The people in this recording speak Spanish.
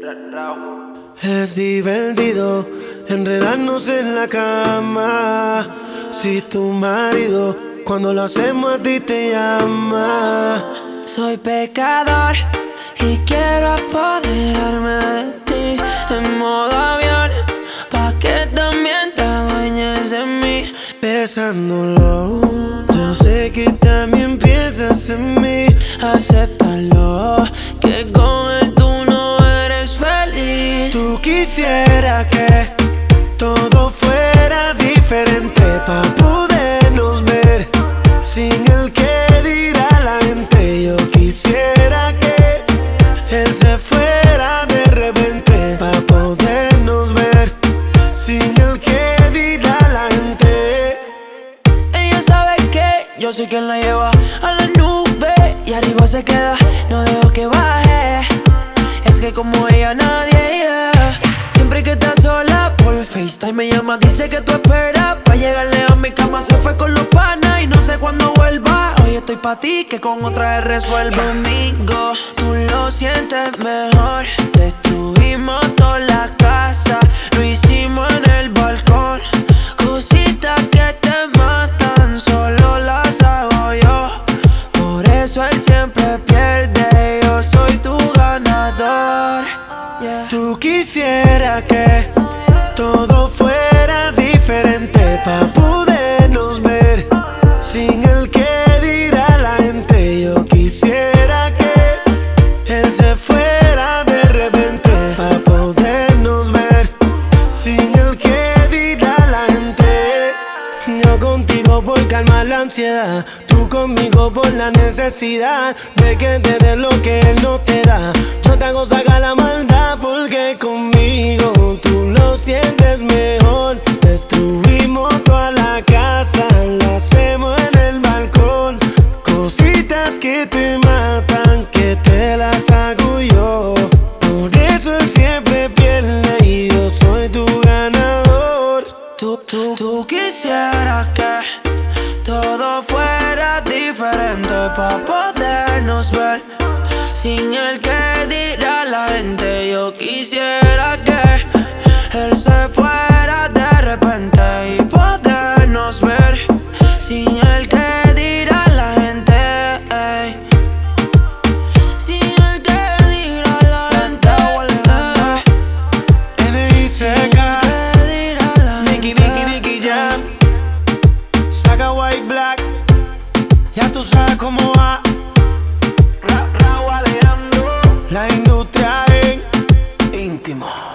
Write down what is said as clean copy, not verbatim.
Es divertido enredarnos en la cama. Si tu marido cuando lo hacemos a ti te llama. Soy pecador y quiero apoderarme de ti en modo avión, pa' que también te adueñes de mí. Besándolo, yo sé que también piensas en mí. Acéptalo, que con él tú no eres feliz. Tú quisieras que todo fuera diferente, pa' podernos ver sin el que dirá la gente. Yo quisiera que él se fuera de repente, pa' podernos ver sin el que dirá la gente. Ella sabe que yo soy quien la lleva a la nube y arriba se queda, no dejo que baje. Es que como ella nadie, yeah. Siempre que estás sola por FaceTime me llama, dice que tú esperas pa' llegarle a mi cama. Se fue con los panas y no sé cuándo vuelva. Hoy estoy pa' ti, que con otra vez resuelva. Conmigo tú lo sientes mejor. Destruimos toda la casa, lo hicimos en el balcón. Cositas que te matan, solo las hago yo. Por eso él siempre pierde, yo soy tu ganador, yeah. Tú quisieras que todo fuera diferente, pa' podernos ver sin el que dirá la gente. Yo quisiera que él se fuera de repente, pa' podernos ver sin el que dirá la gente. Yo contigo por calmar la ansiedad, tú conmigo por la necesidad de que te dé lo que él no te da. Yo te hago sacar la maldad porque conmigo tú lo sientes mejor. Destruimos toda la casa, la hacemos en el balcón. Cositas que te matan, que te las hago yo. Por eso él siempre pierde y yo soy tu ganador. Tú quisieras que todo fuera diferente, pa' podernos ver sin el que dirá la gente. Yo quisiera que él se fuera de repente y podernos ver sin el que dirá la gente, ey. Sin el que dirá la gente, N.I.C.K. Nicky Jam, saca White Black, ya tú sabes cómo va. Raúl Alejandro, la industria en íntimo.